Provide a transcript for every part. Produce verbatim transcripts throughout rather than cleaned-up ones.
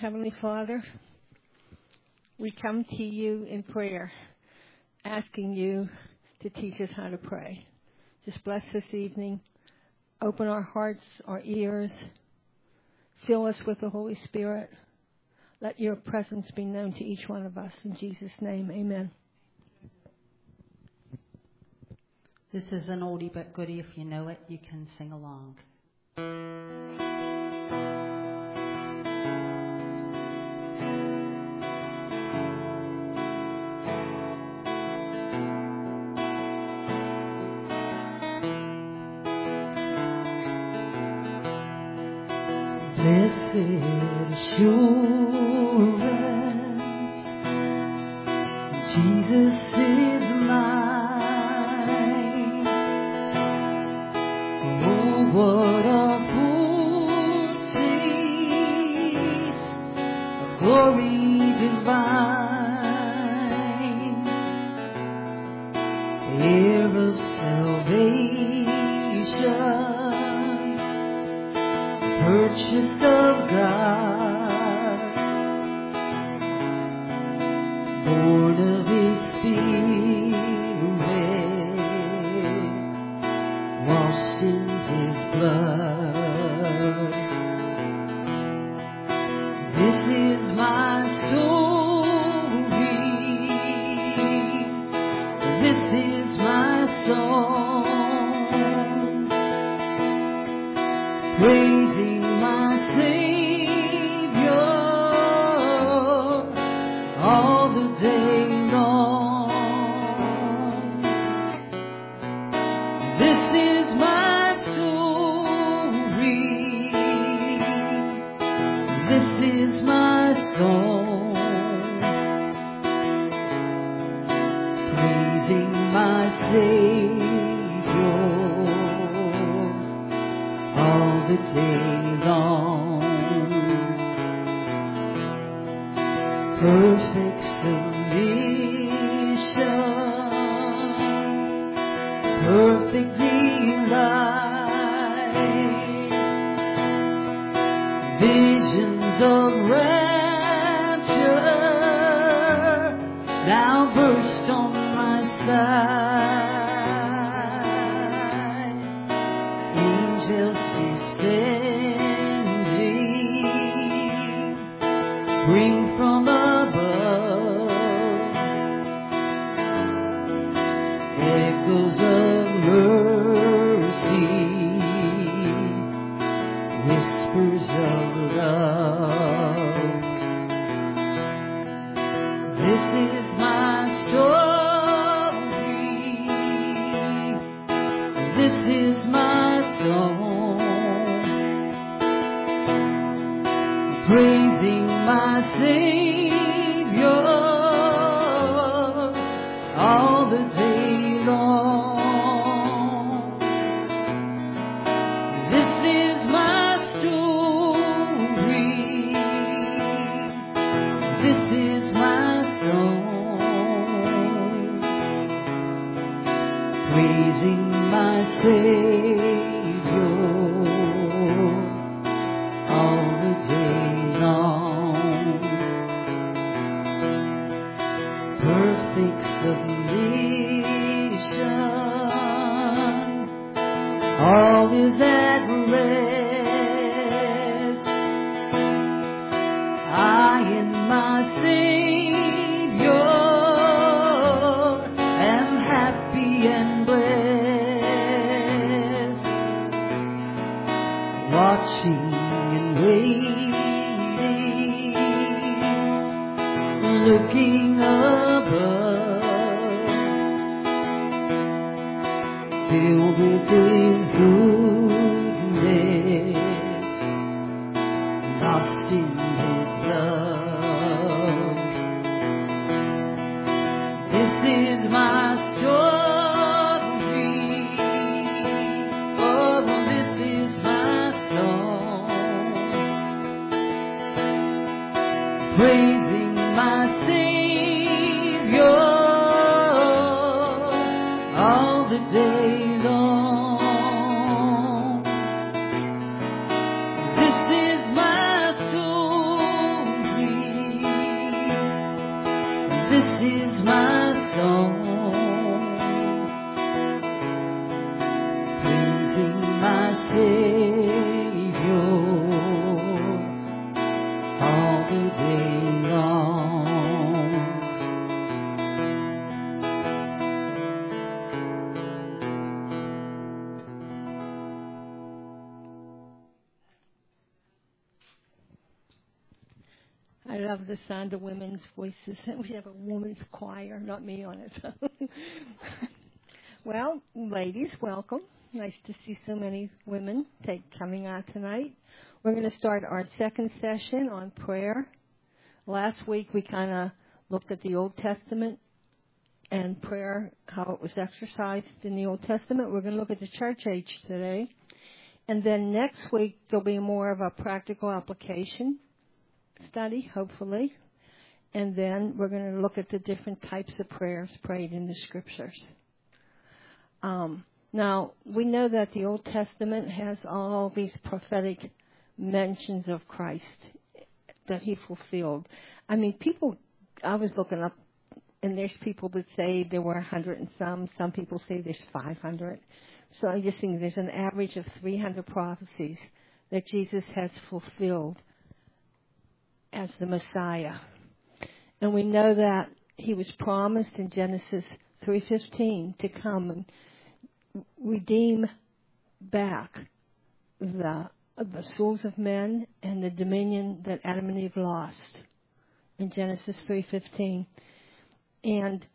Heavenly Father, we come to you in prayer, asking you to teach us how to pray. Just bless this evening. Open our hearts, our ears. Fill us with the Holy Spirit. Let your presence be known to each one of us. In Jesus' name, amen. This is an oldie but goodie. If you know it, you can sing along. Blessed assurance, Jesus is mine. Oh, what a foretaste of glory divine, heir of salvation, purchased of God, born of His Spirit, washed in His blood. This is my story, this is my song, praising my Savior all the day long. This is my story, this is my song, praising my Savior all the day long. Perfect submission, perfect delight, visions of rapture now burst on my side. Angels descending, bring from above echoes of mercy, whispers of love. This is my story, this is my song, praising my Savior all the day long. This is my story, this is my song, praising my Savior all the day long. Perfect submission, all is at rest. I and my Savior am happy and blessed, watching and waiting, looking above, filled with His goodness, lost in His love. This is my story, oh, this is my song, praising my Savior all the day long. This is my story, I love the sound of women's voices. We should have a women's choir, not me on it. Well, ladies, welcome. Nice to see so many women take, coming out tonight. We're going to start our second session on prayer. Last week we kind of looked at the Old Testament and prayer, how it was exercised in the Old Testament. We're going to look at the church age today. And then next week there'll be more of a practical application study, hopefully. And then we're going to look at the different types of prayers prayed in the Scriptures. Um, now, we know that the Old Testament has all these prophetic mentions of Christ that he fulfilled. I mean, people, I was looking up, and there's people that say there were a hundred and some. Some people say there's five hundred. So I just think there's an average of three hundred prophecies that Jesus has fulfilled as the Messiah. And we know that he was promised in Genesis three fifteen to come and redeem back the the souls of men and the dominion that Adam and Eve lost in Genesis three fifteen. And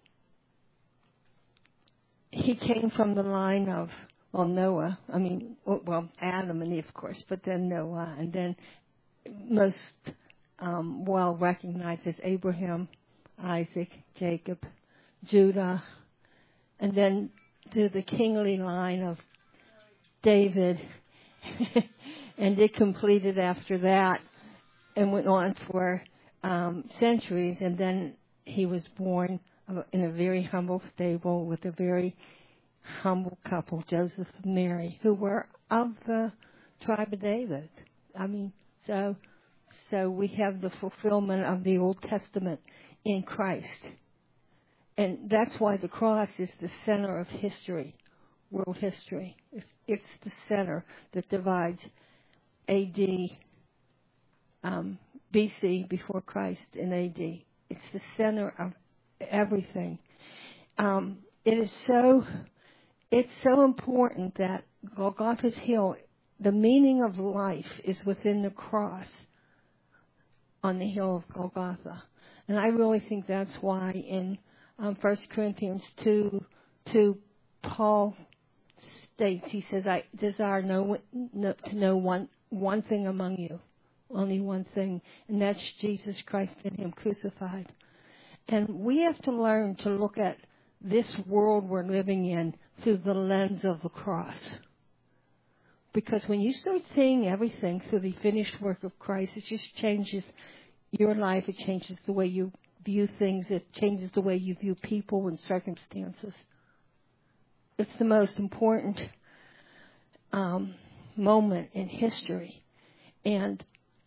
he came from the line of, well, Noah. I mean, well, Adam and Eve, of course, but then Noah, and then most um, well recognized as Abraham, Isaac, Jacob, Judah, and then to the kingly line of David. And it completed after that and went on for um, centuries. And then he was born in a very humble stable with a very humble couple, Joseph and Mary, who were of the tribe of David. I mean, so so we have the fulfillment of the Old Testament in Christ. And that's why the cross is the center of history, world history. It's, it's the center that divides A D, um, B C, before Christ, and A D. It's the center of everything. Um, it is so, it's so important that Golgotha's Hill, the meaning of life is within the cross on the hill of Golgotha. And I really think that's why in um, First Corinthians two, two, Paul states, he says, I desire no, no, to know one, one thing among you, only one thing, and that's Jesus Christ and him crucified. And we have to learn to look at this world we're living in through the lens of the cross. Because when you start seeing everything through the finished work of Christ, it just changes your life. It changes the way you view things. It changes the way you view people and circumstances. It's the most important um, moment in history. And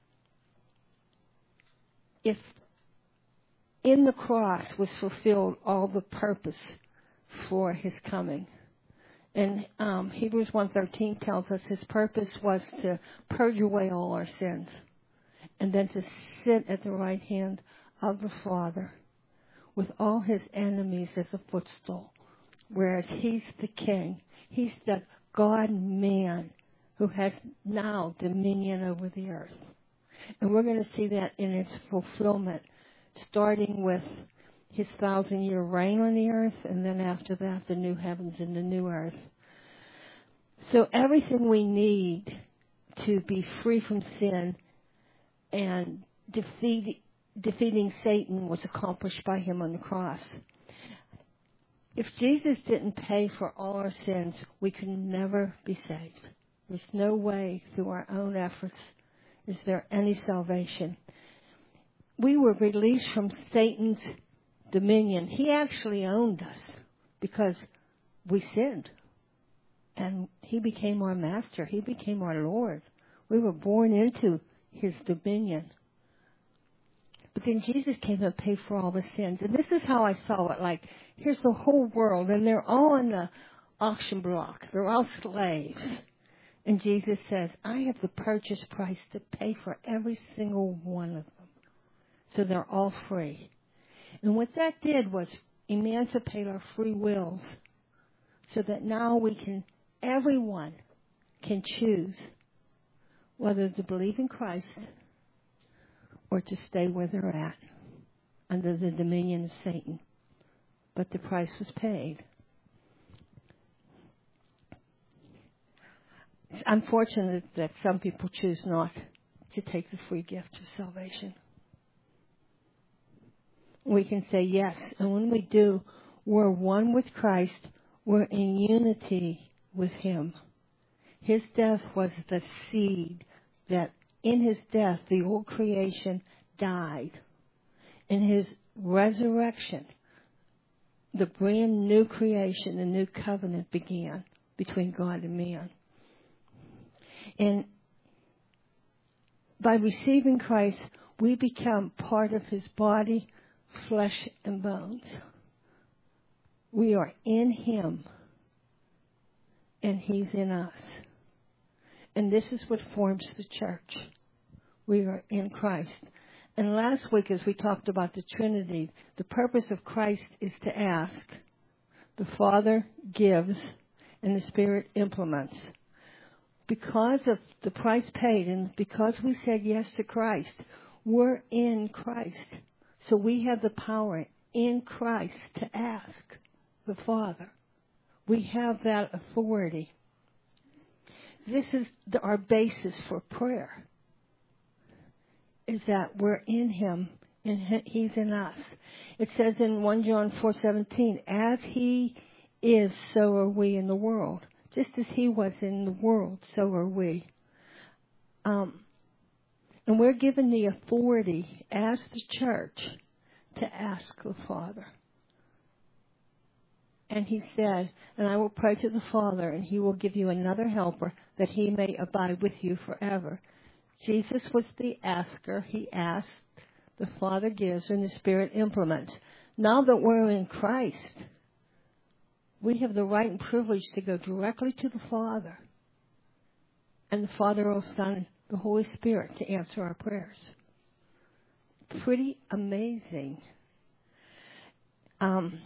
if in the cross was fulfilled all the purpose for his coming. And um, Hebrews one thirteen tells us his purpose was to purge away all our sins and then to sit at the right hand of the Father with all his enemies as a footstool, whereas he's the king. He's the God-man who has now dominion over the earth. And we're going to see that in its fulfillment, starting with his thousand-year reign on the earth, and then after that, the new heavens and the new earth. So everything we need to be free from sin and defeat, defeating Satan was accomplished by him on the cross. If Jesus didn't pay for all our sins, we could never be saved. There's no way through our own efforts is there any salvation. We were released from Satan's dominion. He actually owned us because we sinned. And he became our master. He became our Lord. We were born into his dominion. But then Jesus came and paid for all the sins. And this is how I saw it. Like, here's the whole world, and they're all on the auction block. They're all slaves. And Jesus says, I have the purchase price to pay for every single one of them. So they're all free. And what that did was emancipate our free wills so that now we can, everyone can choose whether to believe in Christ or to stay where they're at under the dominion of Satan. But the price was paid. It's unfortunate that some people choose not to take the free gift of salvation. We can say yes, and when we do, we're one with Christ. We're in unity with Him. His death was the seed that in His death the old creation died. In His resurrection, the brand new creation, the new covenant began between God and man. And by receiving Christ, we become part of His body, flesh and bones. We are in Him, and He's in us. And this is what forms the church. We are in Christ. And last week, as we talked about the Trinity, the purpose of Christ is to ask. The Father gives, and the Spirit implements. Because of the price paid, and because we said yes to Christ, we're in Christ. So we have the power in Christ to ask the Father. We have that authority. This is the, our basis for prayer, is that we're in Him and He's in us. It says in First John four seventeen, as He is, so are we in the world. Just as He was in the world, so are we. Um, and we're given the authority as the church to ask the Father. And He said, and I will pray to the Father, and He will give you another helper, that He may abide with you forever. Jesus was the asker. He asked, the Father gives, and the Spirit implements. Now that we're in Christ, we have the right and privilege to go directly to the Father. And the Father will send the Holy Spirit to answer our prayers. Pretty amazing. Um,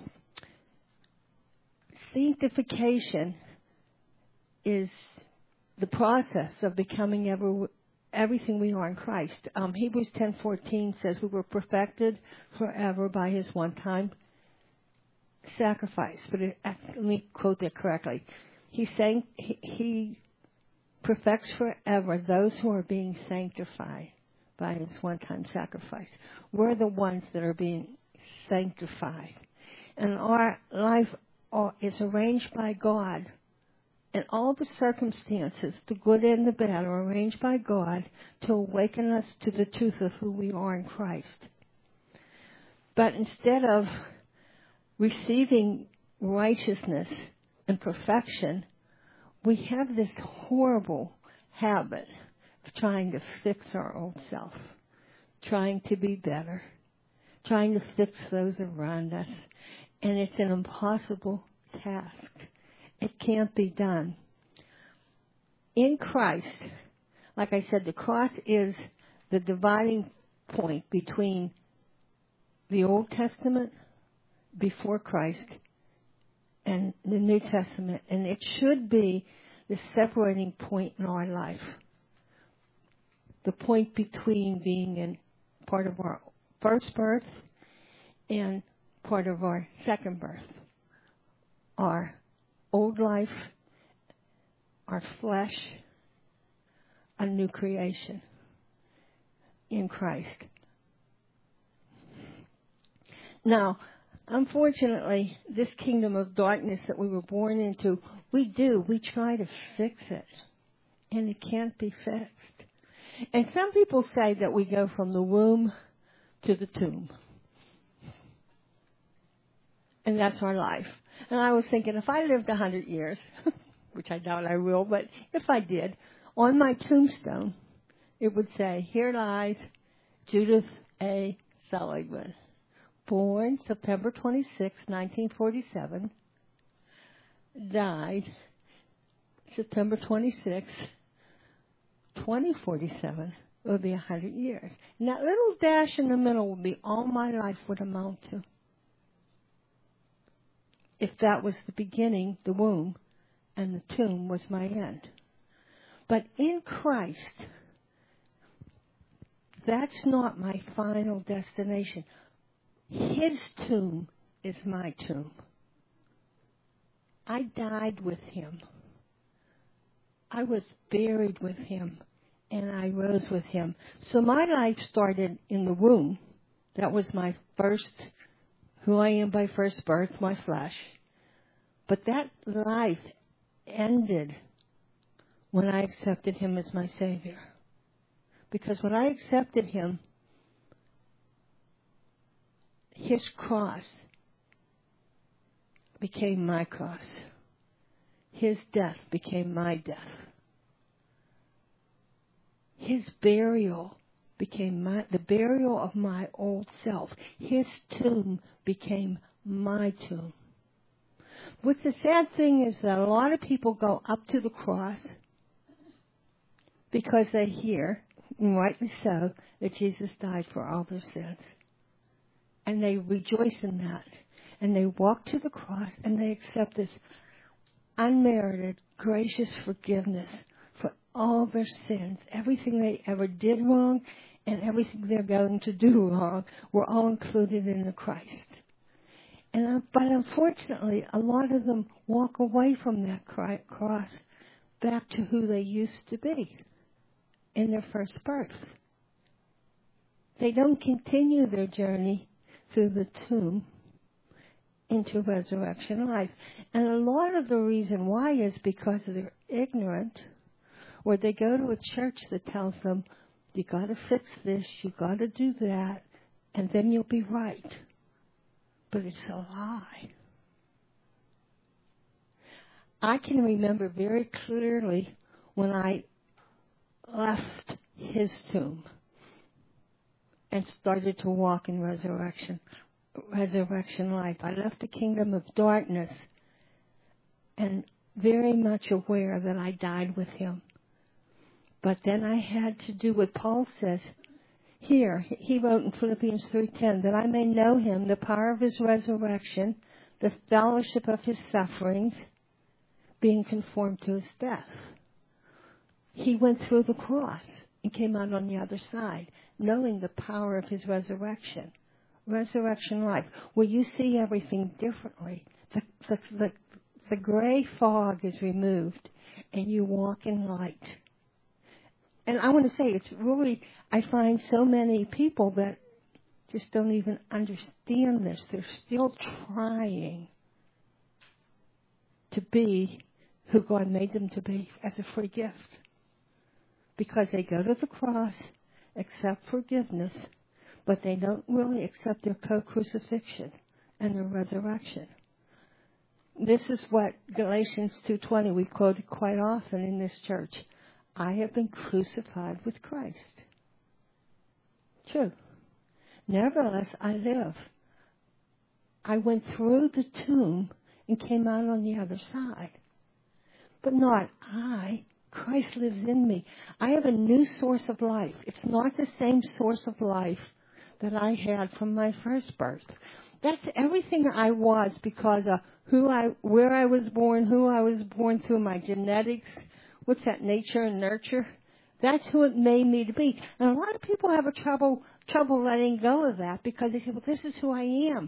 sanctification is the process of becoming ever, everything we are in Christ. Um, Hebrews ten fourteen says we were perfected forever by His one-time sacrifice. But it, let me quote that correctly. He's saying he, he perfects forever those who are being sanctified by His one-time sacrifice. We're the ones that are being sanctified. And our life is arranged by God. And all the circumstances, the good and the bad, are arranged by God to awaken us to the truth of who we are in Christ. But instead of receiving righteousness and perfection, we have this horrible habit of trying to fix our old self, trying to be better, trying to fix those around us. And it's an impossible task. It can't be done. In Christ, like I said, the cross is the dividing point between the Old Testament before Christ and the New Testament. And it should be the separating point in our life. The point between being in part of our first birth and part of our second birth. Our old life, our flesh, a new creation in Christ. Now, unfortunately, this kingdom of darkness that we were born into, we do, we try to fix it, and it can't be fixed. And some people say that we go from the womb to the tomb. And that's our life. And I was thinking, if I lived a hundred years, which I doubt I will, but if I did, on my tombstone, it would say, here lies Judith A. Seligman, born September twenty-sixth, nineteen forty-seven, died September twenty-sixth, twenty forty-seven. It would be a hundred years. And that little dash in the middle would be all my life would amount to. If that was the beginning, the womb, and the tomb was my end. But in Christ, that's not my final destination. His tomb is my tomb. I died with him. I was buried with him, and I rose with him. So my life started in the womb. That was my first, who I am by first birth, my flesh. But that life ended when I accepted him as my Savior. Because when I accepted him, his cross became my cross. His death became my death. His burial became my, the burial of my old self. His tomb became my tomb. But the sad thing is that a lot of people go up to the cross because they hear, and rightly so, that Jesus died for all their sins. And they rejoice in that. And they walk to the cross and they accept this unmerited, gracious forgiveness for all their sins. Everything they ever did wrong and everything they're going to do wrong were all included in the Christ. And, but unfortunately, a lot of them walk away from that cross back to who they used to be in their first birth. They don't continue their journey through the tomb into resurrection life. And a lot of the reason why is because they're ignorant, or they go to a church that tells them, you got to fix this, you got to do that, and then you'll be right. But it's a lie. I can remember very clearly when I left his tomb and started to walk in resurrection, resurrection life. I left the kingdom of darkness and very much aware that I died with him. But then I had to do what Paul says here. He wrote in Philippians three ten, that I may know him, the power of his resurrection, the fellowship of his sufferings, being conformed to his death. He went through the cross and came out on the other side, knowing the power of his resurrection. Resurrection life, where you see everything differently. The, the, the, the gray fog is removed, and you walk in light. And I want to say, it's really, I find so many people that just don't even understand this. They're still trying to be who God made them to be as a free gift. Because they go to the cross, accept forgiveness, but they don't really accept their co-crucifixion and their resurrection. This is what Galatians two twenty, we quote quite often in this church. I have been crucified with Christ. True. Nevertheless, I live. I went through the tomb and came out on the other side. But not I. Christ lives in me. I have a new source of life. It's not the same source of life that I had from my first birth. That's everything I was because of who I, where I was born, who I was born through, my genetics. What's that, nature and nurture? That's who it made me to be. And a lot of people have a trouble trouble letting go of that because they say, well, this is who I am.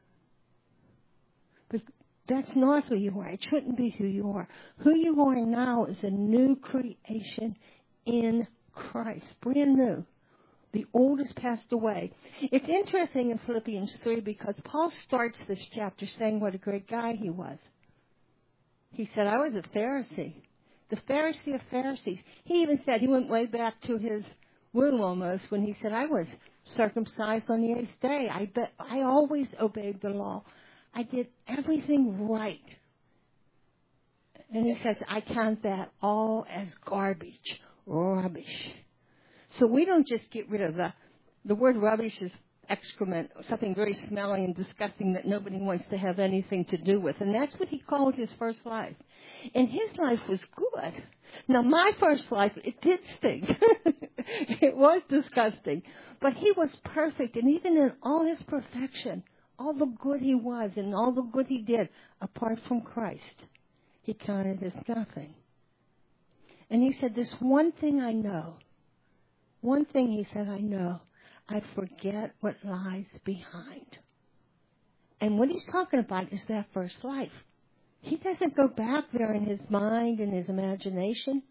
But that's not who you are. It shouldn't be who you are. Who you are now is a new creation in Christ. Brand new. The old has passed away. It's interesting in Philippians three because Paul starts this chapter saying what a great guy he was. He said, I was a Pharisee. The Pharisee of Pharisees. He even said, he went way back to his womb almost when he said, I was circumcised on the eighth day. I bet I always obeyed the law. I did everything right. And he says, I count that all as garbage, rubbish. So we don't just get rid of the, the word rubbish is excrement, something very smelly and disgusting that nobody wants to have anything to do with. And that's what he called his first life. And his life was good. Now, my first life, it did stink. It was disgusting. But he was perfect. And even in all his perfection, all the good he was and all the good he did, apart from Christ, he counted as nothing. And he said, this one thing I know, One thing he said, I know, I forget what lies behind. And what he's talking about is that first life. He doesn't go back there in his mind and his imagination.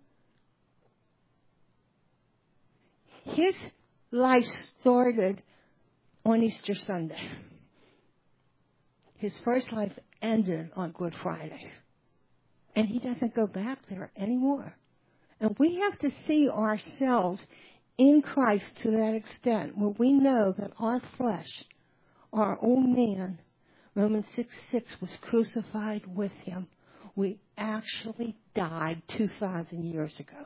His life started on Easter Sunday. His first life ended on Good Friday. And he doesn't go back there anymore. And we have to see ourselves in Christ to that extent, where we know that our flesh, our old man, Romans six six, was crucified with him. We actually died two thousand years ago.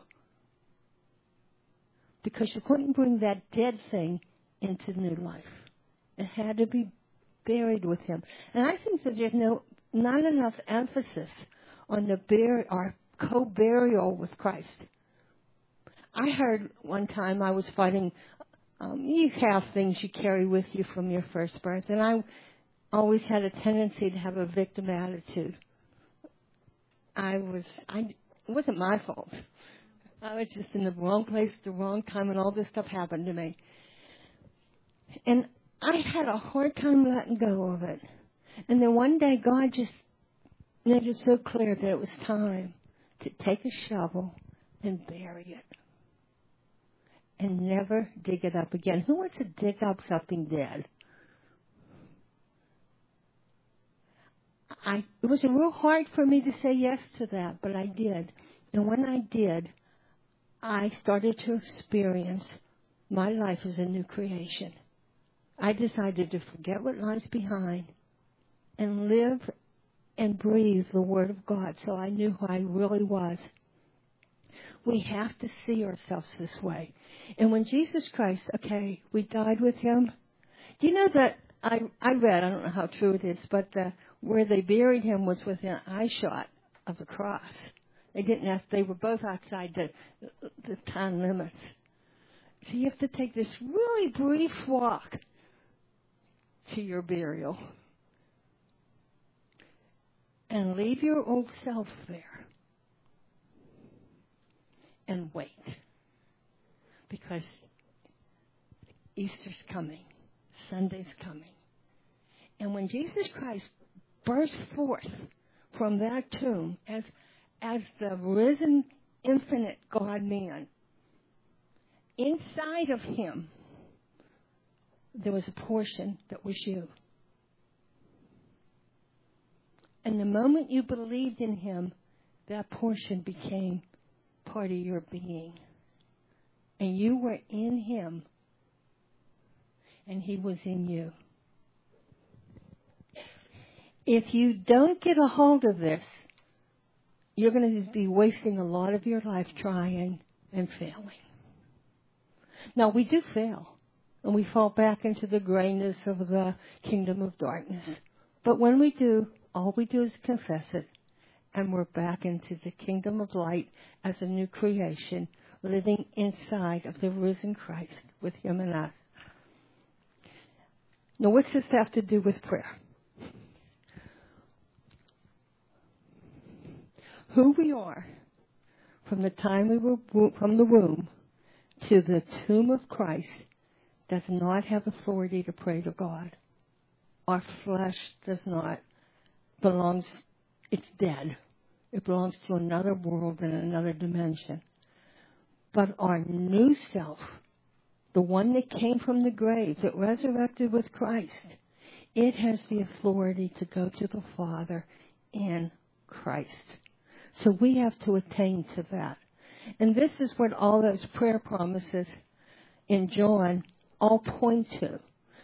Because you couldn't bring that dead thing into new life. It had to be buried with him. And I think that there's no not enough emphasis on the bur- our co-burial with Christ. I heard one time I was fighting, um, you have things you carry with you from your first birth, and I always had a tendency to have a victim attitude. I was, I, it wasn't my fault. I was just in the wrong place at the wrong time, and all this stuff happened to me. And I had a hard time letting go of it. And then one day God just made it so clear that it was time to take a shovel and bury it. And never dig it up again. Who wants to dig up something dead? I, it was real hard for me to say yes to that, but I did. And when I did, I started to experience my life as a new creation. I decided to forget what lies behind and live and breathe the Word of God, so I knew who I really was. We have to see ourselves this way. And when Jesus Christ, okay, we died with him. Do you know that I, I read, I don't know how true it is, but uh, where they buried him was within eye shot of the cross. They didn't have, they were both outside the, the town limits. So you have to take this really brief walk to your burial and leave your old self there and wait, because Easter's coming, Sunday's coming. And when Jesus Christ burst forth from that tomb as as the risen, infinite God-man, inside of him there was a portion that was you. And the moment you believed in him, that portion became part of your being. And you were in him, and he was in you. If you don't get a hold of this, you're going to be wasting a lot of your life trying and failing. Now, we do fail, and we fall back into the grayness of the kingdom of darkness. But when we do, all we do is confess it, and we're back into the kingdom of light as a new creation, living inside of the risen Christ with him and us. Now, what's this have to do with prayer? Who we are from the time we were from the womb to the tomb of Christ does not have authority to pray to God. Our flesh does not belongs, it's dead. It belongs to another world and another dimension. But our new self, the one that came from the grave, that resurrected with Christ, it has the authority to go to the Father in Christ. So we have to attain to that. And this is what all those prayer promises in John all point to.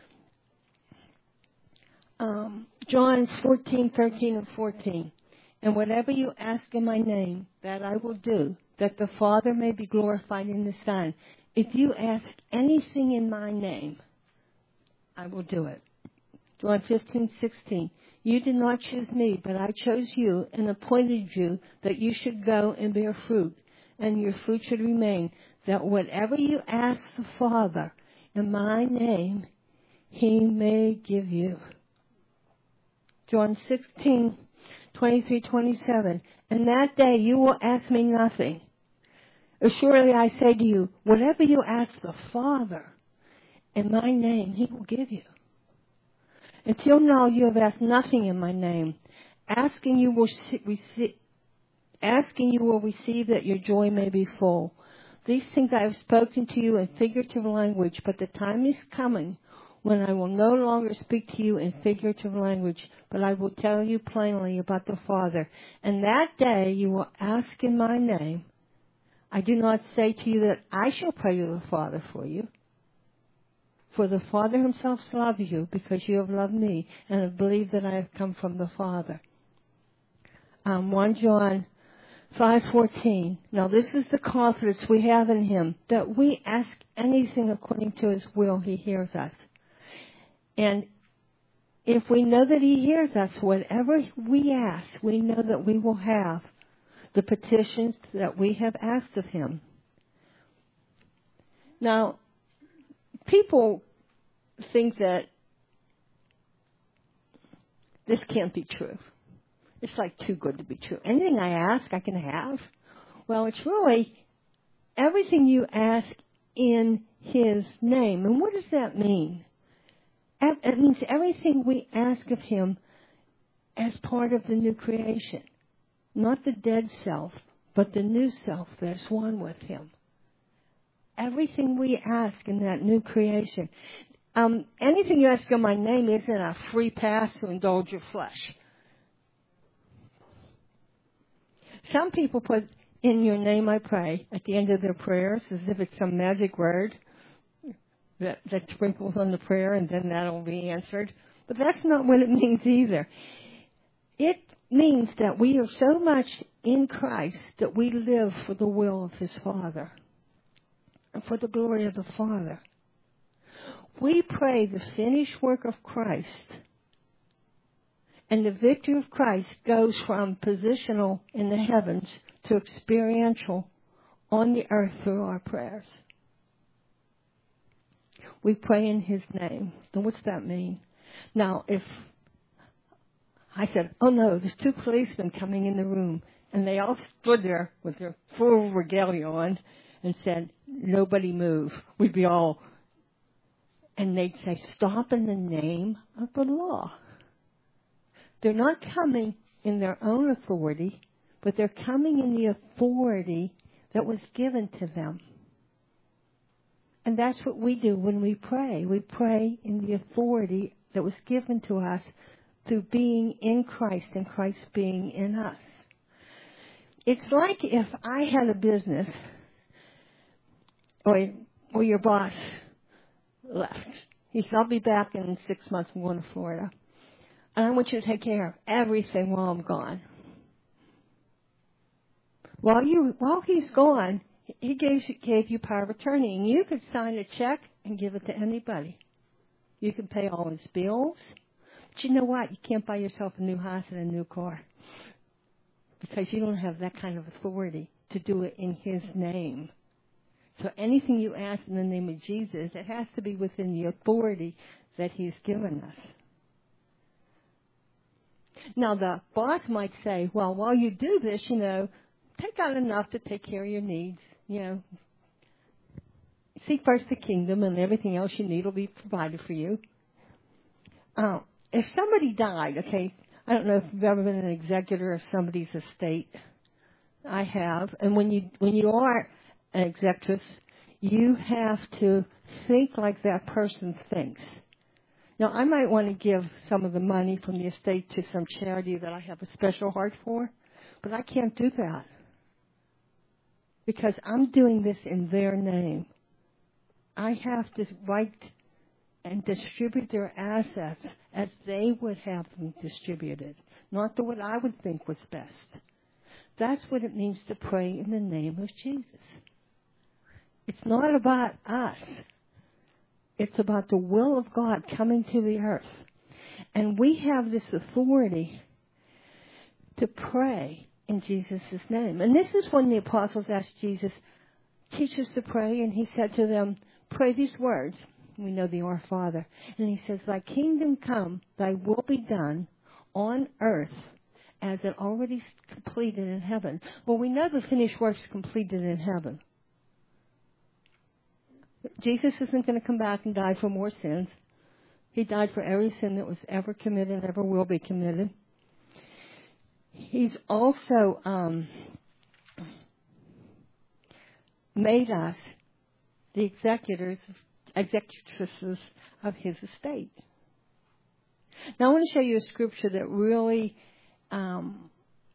Um, John fourteen, thirteen, and fourteen. And whatever you ask in my name, that I will do, that the Father may be glorified in the Son. If you ask anything in my name, I will do it. John fifteen, sixteen. You did not choose me, but I chose you and appointed you that you should go and bear fruit, and your fruit should remain, that whatever you ask the Father in my name, he may give you. John sixteen, twenty-three, twenty-seven. And that day you will ask me nothing. Assuredly I say to you, whatever you ask the Father in my name, he will give you. Until now you have asked nothing in my name. Asking you will receive, asking you will receive that your joy may be full. These things I have spoken to you in figurative language, but the time is coming when I will no longer speak to you in figurative language, but I will tell you plainly about the Father. And that day you will ask in my name. I do not say to you that I shall pray to the Father for you. For the Father himself loves you because you have loved me and have believed that I have come from the Father. Um, First John five fourteen. Now this is the confidence we have in him, that we ask anything according to his will, he hears us. And if we know that he hears us, whatever we ask, we know that we will have the petitions that we have asked of him. Now, people think that this can't be true. It's like too good to be true. Anything I ask, I can have. Well, it's really everything you ask in his name. And what does that mean? It means everything we ask of him as part of the new creation. Not the dead self, but the new self that's one with him. Everything we ask in that new creation. Um, anything you ask in my name isn't a free pass to indulge your flesh. Some people put, in your name I pray, at the end of their prayers, as if it's some magic word that, that sprinkles on the prayer and then that'll be answered. But that's not what it means either. It means that we are so much in Christ that we live for the will of his Father and for the glory of the Father. We pray the finished work of Christ, and the victory of Christ goes from positional in the heavens to experiential on the earth through our prayers. We pray in his name. Now, what's that mean? Now, if I said, oh no, there's two policemen coming in the room, and they all stood there with their full regalia on and said, nobody move. We'd be all, and they'd say, stop in the name of the law. They're not coming in their own authority, but they're coming in the authority that was given to them. And that's what we do when we pray. We pray in the authority that was given to us through being in Christ and Christ being in us. It's like if I had a business, or, or your boss left. He said, I'll be back in six months. I'm going to Florida. And I want you to take care of everything while I'm gone. While you, while he's gone, he gave, gave you power of attorney, and you could sign a check and give it to anybody. You can pay all his bills. But you know what? You can't buy yourself a new house and a new car because you don't have that kind of authority to do it in his name. So anything you ask in the name of Jesus, it has to be within the authority that he's given us. Now, the boss might say, well, while you do this, you know, take out enough to take care of your needs. You know, seek first the kingdom, and everything else you need will be provided for you. Uh, if somebody died, okay, I don't know if you've ever been an executor of somebody's estate. I have. And when you when you are an executress, you have to think like that person thinks. Now, I might want to give some of the money from the estate to some charity that I have a special heart for, but I can't do that because I'm doing this in their name. I have to write and distribute their assets as they would have them distributed, not to what I would think was best. That's what it means to pray in the name of Jesus. It's not about us. It's about the will of God coming to the earth. And we have this authority to pray in Jesus' name. And this is when the apostles asked Jesus, teach us to pray. And he said to them, pray these words. We know the Our Father. And he says, thy kingdom come, thy will be done on earth as it already completed in heaven. Well, we know the finished work's completed in heaven. Jesus isn't going to come back and die for more sins. He died for every sin that was ever committed and ever will be committed. He's also um, made us the executors, executresses of his estate. Now I want to show you a scripture that really um,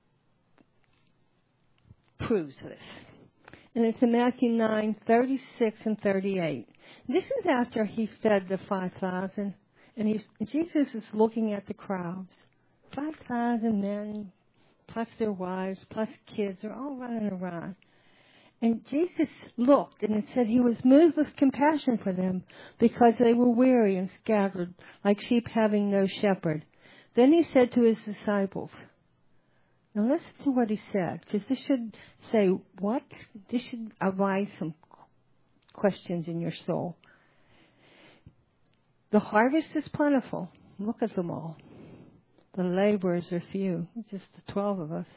proves this. And it's in Matthew nine, thirty-six and thirty-eight. This is after he fed the five thousand. And he's, Jesus is looking at the crowds. five thousand men, plus their wives, plus kids, are all running around. And Jesus looked, and it said he was moved with compassion for them because they were weary and scattered, like sheep having no shepherd. Then he said to his disciples, now listen to what he said, because this should say, what? This should arise some questions in your soul. The harvest is plentiful. Look at them all. The laborers are few, just the twelve of us.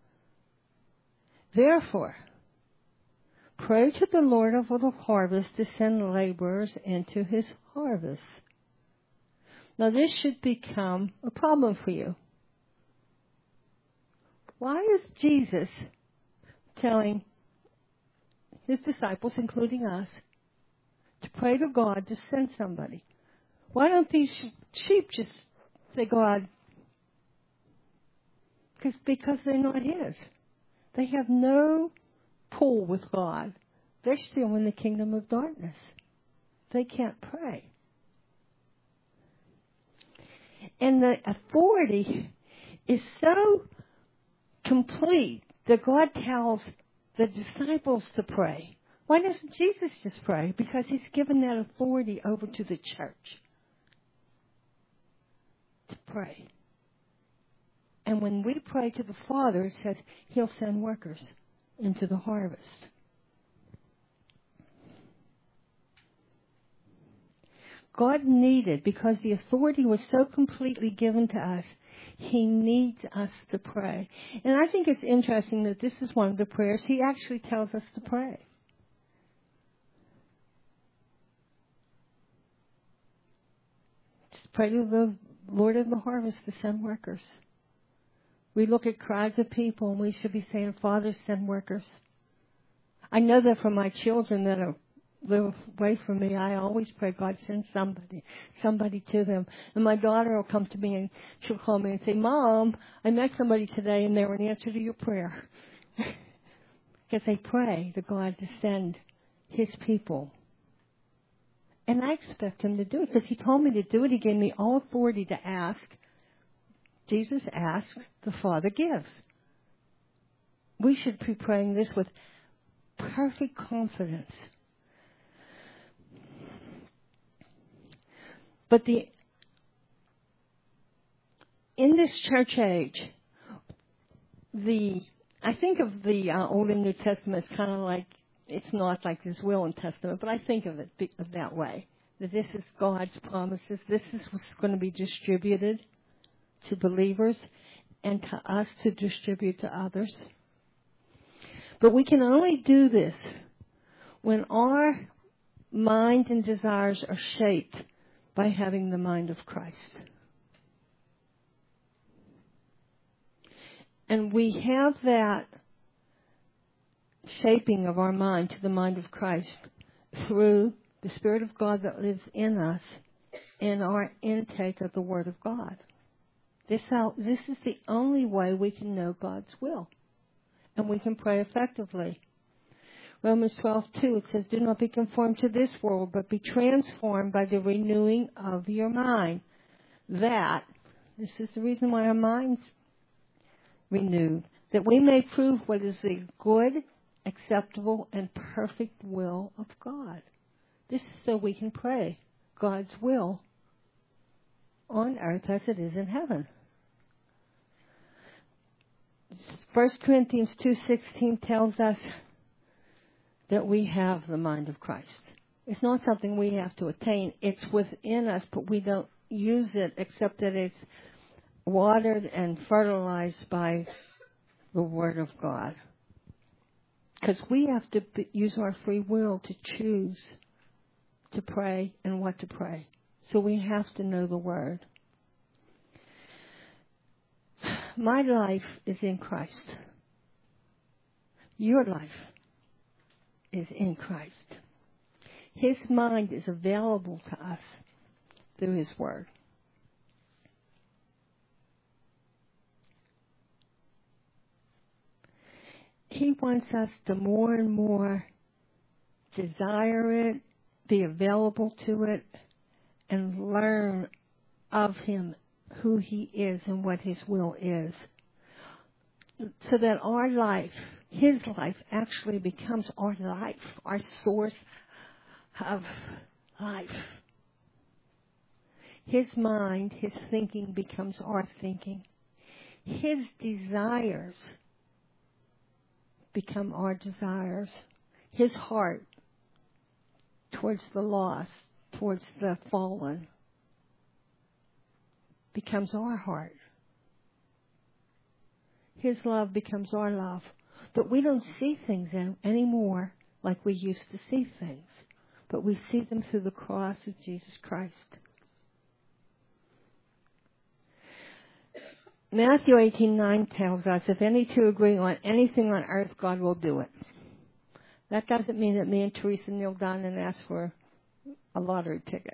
Therefore, pray to the Lord of the harvest to send laborers into his harvest. Now this should become a problem for you. Why is Jesus telling his disciples, including us, to pray to God to send somebody? Why don't these sheep just say, God? Because because they're not his. They have no pull with God. They're still in the kingdom of darkness. They can't pray. And the authority is so complete that God tells the disciples to pray. Why doesn't Jesus just pray? Because he's given that authority over to the church to pray. And when we pray to the Father, it says he'll send workers into the harvest. God needed, because the authority was so completely given to us, he needs us to pray. And I think it's interesting that this is one of the prayers he actually tells us to pray. Just pray to the Lord of the harvest to send workers. We look at crowds of people and we should be saying, Father, send workers. I know that for my children that are live away from me, I always pray, God, send somebody, somebody to them. And my daughter will come to me and she'll call me and say, Mom, I met somebody today and they were an answer to your prayer. Because they pray to God to send his people. And I expect him to do it because he told me to do it. He gave me all authority to ask. Jesus asks, the Father gives. We should be praying this with perfect confidence. But the in this church age, the I think of the uh, Old and New Testament as kind of like, it's not like this Will and Testament, but I think of it that way. That this is God's promises. This is what's going to be distributed to believers and to us to distribute to others. But we can only do this when our mind and desires are shaped by having the mind of Christ. And we have that shaping of our mind to the mind of Christ through the Spirit of God that lives in us and our intake of the Word of God. This, how, this is the only way we can know God's will. And we can pray effectively. Romans twelve two, it says, do not be conformed to this world, but be transformed by the renewing of your mind. That, this is the reason why our mind's renewed, that we may prove what is the good, acceptable, and perfect will of God. This is so we can pray God's will on earth as it is in heaven. First Corinthians two sixteen tells us that we have the mind of Christ. It's not something we have to attain. It's within us, but we don't use it except that it's watered and fertilized by the Word of God. Because we have to use our free will to choose to pray and what to pray. So we have to know the Word. My life is in Christ. Your life is in Christ. His mind is available to us through His Word. He wants us to more and more desire it, be available to it, and learn of Him, who He is and what His will is. So that our life, His life, actually becomes our life, our source of life. His mind, His thinking becomes our thinking. His desires become our desires. His heart towards the lost, towards the fallen, becomes our heart. His love becomes our love. But we don't see things anymore like we used to see things. But we see them through the cross of Jesus Christ. Matthew eighteen nine tells us, if any two agree on anything on earth, God will do it. That doesn't mean that me and Teresa kneel down and ask for a lottery ticket.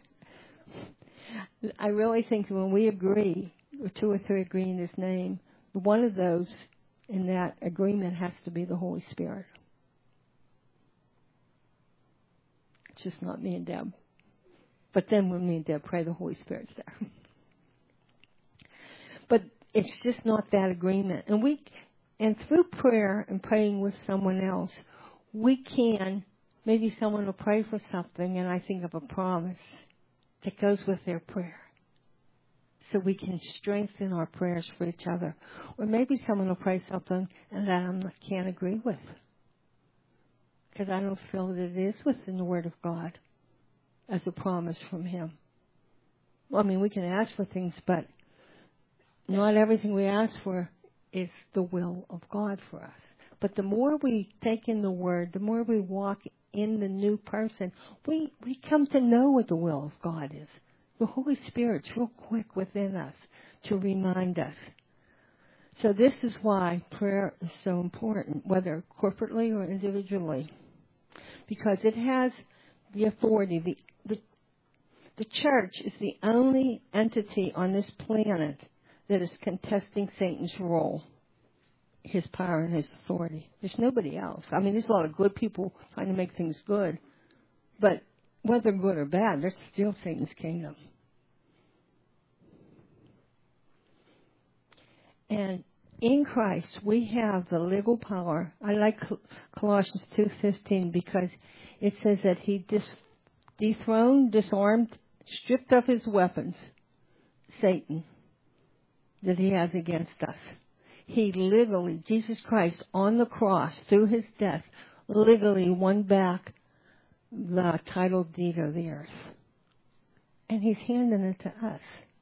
I really think that when we agree, or two or three agree in His name, one of those in that agreement has to be the Holy Spirit. It's just not me and Deb. But then when me and Deb pray, the Holy Spirit's there. But it's just not that agreement. And we, and through prayer and praying with someone else, we can, maybe someone will pray for something and I think of a promise that goes with their prayer. So we can strengthen our prayers for each other. Or maybe someone will pray something and that I can't agree with. Because I don't feel that it is within the Word of God as a promise from Him. Well, I mean, we can ask for things, but not everything we ask for is the will of God for us. But the more we take in the Word, the more we walk in the new person, we, we come to know what the will of God is. The Holy Spirit's real quick within us to remind us. So this is why prayer is so important, whether corporately or individually. Because it has the authority. The, the, the church is the only entity on this planet that is contesting Satan's role, his power and his authority. There's nobody else. I mean, there's a lot of good people trying to make things good. But whether good or bad, that's still Satan's kingdom. And in Christ, we have the legal power. I like Colossians two fifteen because it says that He dis- dethroned, disarmed, stripped of His weapons, Satan, that he has against us. He legally, Jesus Christ, on the cross, through His death, legally won back the title deed of the earth. And He's handing it to us.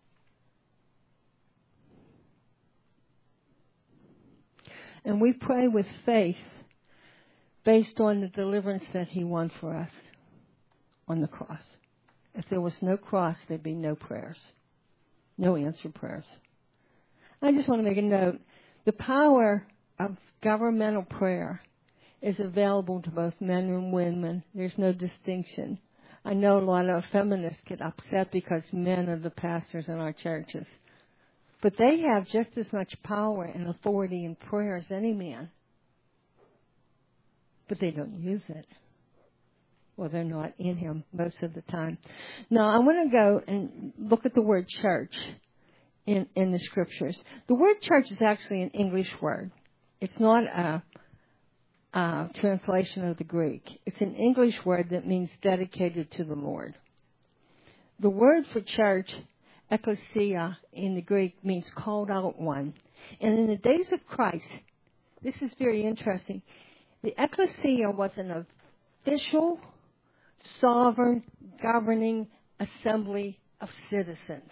And we pray with faith based on the deliverance that He won for us on the cross. If there was no cross, there'd be no prayers, no answered prayers. I just want to make a note. The power of governmental prayer is available to both men and women. There's no distinction. I know a lot of feminists get upset because men are the pastors in our churches. But they have just as much power and authority in prayer as any man. But they don't use it. Well, they're not in Him most of the time. Now, I want to go and look at the word church in, in the Scriptures. The word church is actually an English word. It's not a, a translation of the Greek. It's an English word that means dedicated to the Lord. The word for church, ekklesia, in the Greek means called out one. And in the days of Christ, this is very interesting, the ekklesia was an official, sovereign, governing assembly of citizens.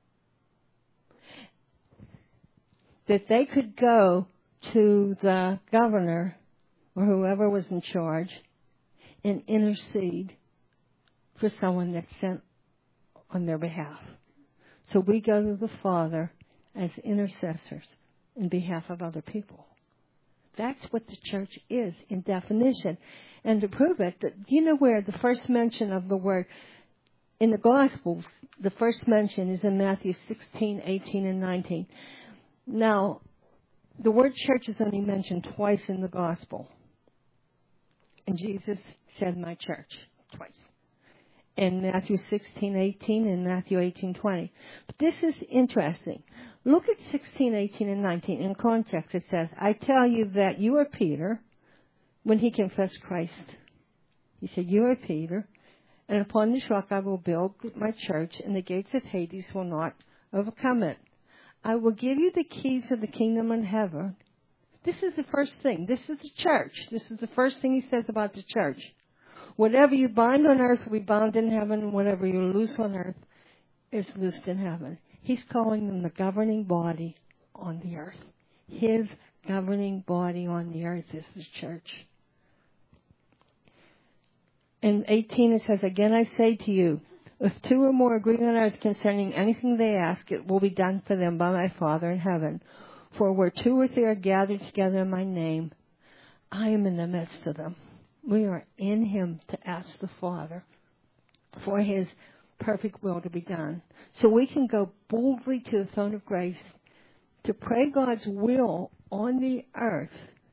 That they could go to the governor or whoever was in charge and intercede for someone that's sent on their behalf. So we go to the Father as intercessors in behalf of other people. That's what the church is in definition. And to prove it, do you know where the first mention of the word in the Gospels, the first mention is in Matthew sixteen, eighteen, and nineteen. Now, the word church is only mentioned twice in the Gospel. And Jesus said, my church, twice. In Matthew sixteen, eighteen, and Matthew eighteen, twenty. But this is interesting. Look at sixteen, eighteen, and nineteen. In context, it says, I tell you that you are Peter, when he confessed Christ. He said, you are Peter, and upon this rock I will build my church, and the gates of Hades will not overcome it. I will give you the keys of the kingdom in heaven. This is the first thing. This is the church. This is the first thing he says about the church. Whatever you bind on earth will be bound in heaven, and whatever you loose on earth is loosed in heaven. He's calling them the governing body on the earth. His governing body on the earth is the church. In eighteen it says, again I say to you, if two or more agree on earth concerning anything they ask, it will be done for them by my Father in heaven. For where two or three are gathered together in my name, I am in the midst of them. We are in him to ask the Father for his perfect will to be done. So we can go boldly to the throne of grace to pray God's will on the earth.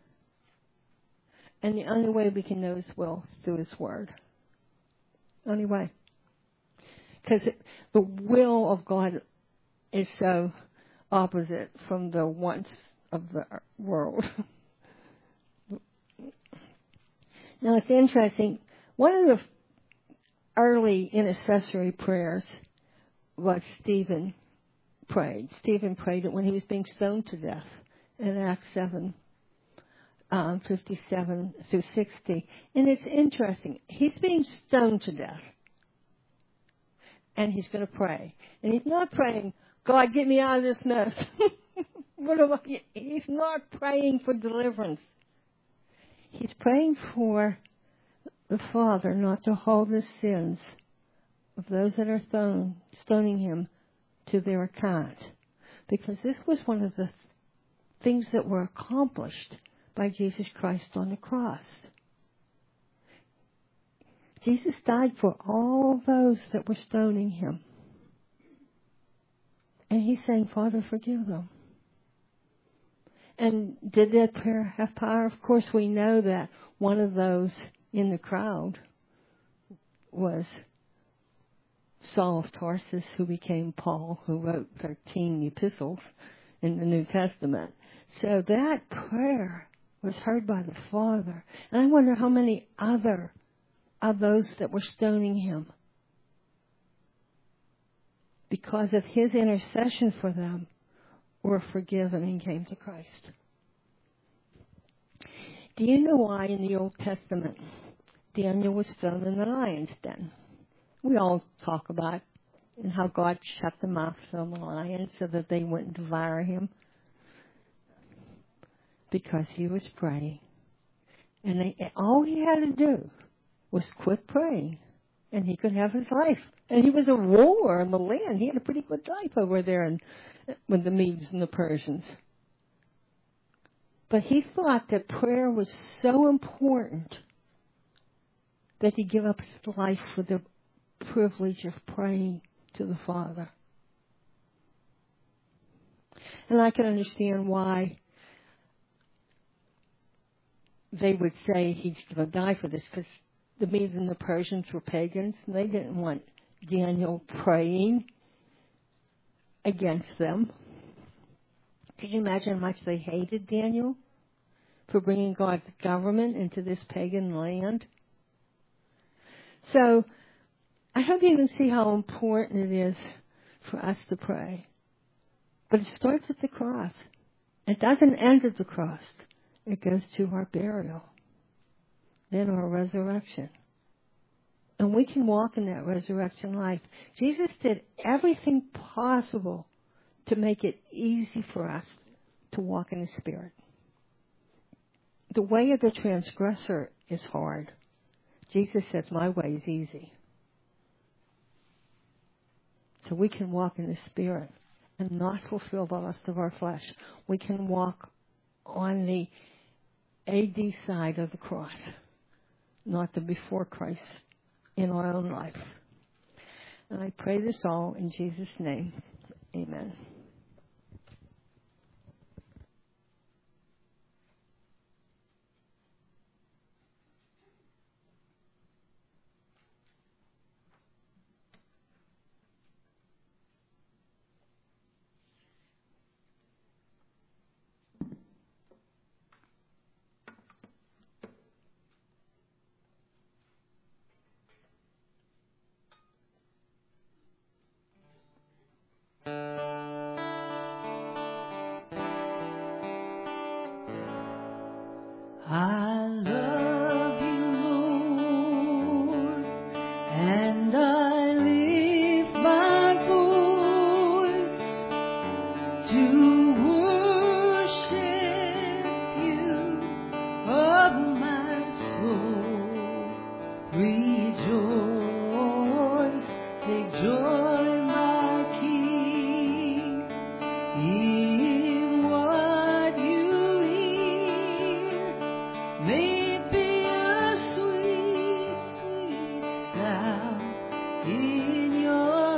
And the only way we can know his will is through his word. Only way. Because the will of God is so opposite from the wants of the world. Now it's interesting. One of the early intercessory prayers was Stephen prayed. Stephen prayed it when he was being stoned to death in Acts seven, um, fifty-seven through sixty. And it's interesting. He's being stoned to death. And he's going to pray. And he's not praying, God, get me out of this mess. What about you? He's not praying for deliverance. He's praying for the Father not to hold the sins of those that are stone, stoning him to their account. Because this was one of the things that were accomplished by Jesus Christ on the cross. Jesus died for all those that were stoning him. And he's saying, Father, forgive them. And did that prayer have power? Of course, we know that one of those in the crowd was Saul of Tarsus, who became Paul, who wrote thirteen epistles in the New Testament. So that prayer was heard by the Father. And I wonder how many other of those that were stoning him, because of his intercession for them, were forgiven and came to Christ. Do you know why in the Old Testament Daniel was thrown in the lion's den? We all talk about and how God shut the mouths of the lions so that they wouldn't devour him. Because he was praying. And they, all he had to do was quit praying, and he could have his life. And he was a ruler in the land. He had a pretty good life over there in, with the Medes and the Persians. But he thought that prayer was so important that he gave up his life for the privilege of praying to the Father. And I can understand why they would say he's going to die for this, because the Medes and the Persians were pagans, and they didn't want Daniel praying against them. Can you imagine how much they hated Daniel for bringing God's government into this pagan land? So I hope you can see how important it is for us to pray. But it starts at the cross. It doesn't end at the cross. It goes to our burial, then our resurrection. And we can walk in that resurrection life. Jesus did everything possible to make it easy for us to walk in the Spirit. The way of the transgressor is hard. Jesus says, my way is easy. so we can walk in the Spirit and not fulfill the lust of our flesh. We can walk on the A D side of the cross, not the before Christ in our own life. And I pray this all in Jesus' name. Amen. I love you, Lord, and I lift my voice to worship you, oh my soul. Rejoice, take joy, my King, in what you hear. May it be a sweet, sweet sound in your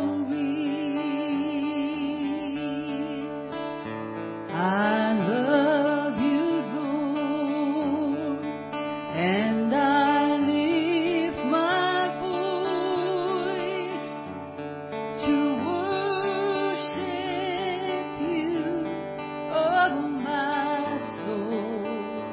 ears. I love you, Lord, and I lift my voice to worship you, oh my soul.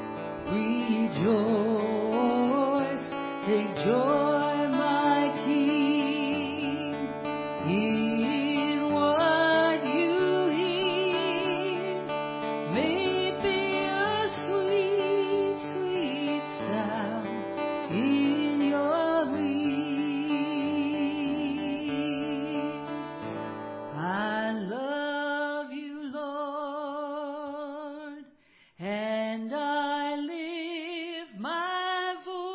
Rejoice, take joy, my King, in what you hear. May it be a sweet, sweet sound in your ears. I love you, Lord, and I lift my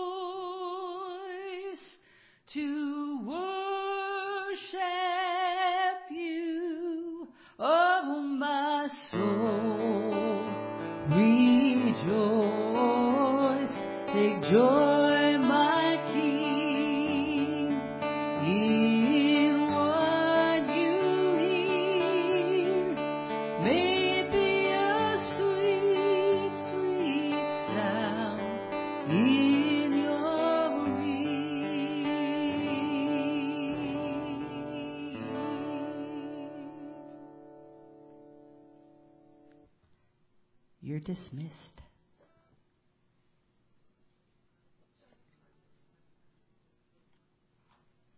voice to worship you, oh my soul. Rejoice, take joy, my King, in what you hear. May it be a sweet, sweet sound in your ears. You're dismissed.